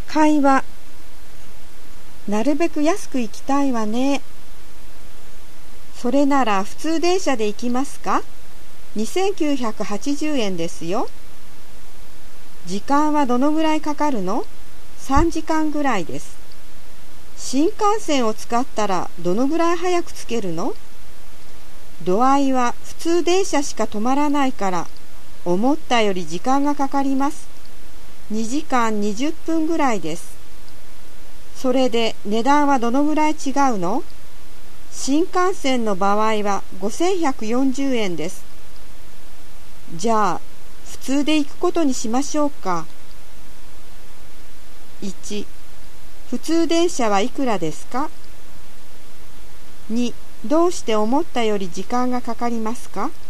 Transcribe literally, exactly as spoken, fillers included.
会話。なるべく安く行きたいわね。それなら普通電車で行きますか？にせんきゅうひゃくはちじゅうえんですよ。時間はどのぐらいかかるの？さんじかんぐらいです。新幹線を使ったらどのぐらい早く着けるの？度合いは普通電車しか止まらないから思ったより時間がかかります。にじかんにじゅっぷんぐらいです。それで値段はどのぐらい違うの？新幹線の場合はごせんひゃくよんじゅうえんです。じゃあ普通で行くことにしましょうか。いち、普通電車はいくらですか？に、どうして思ったより時間がかかりますか？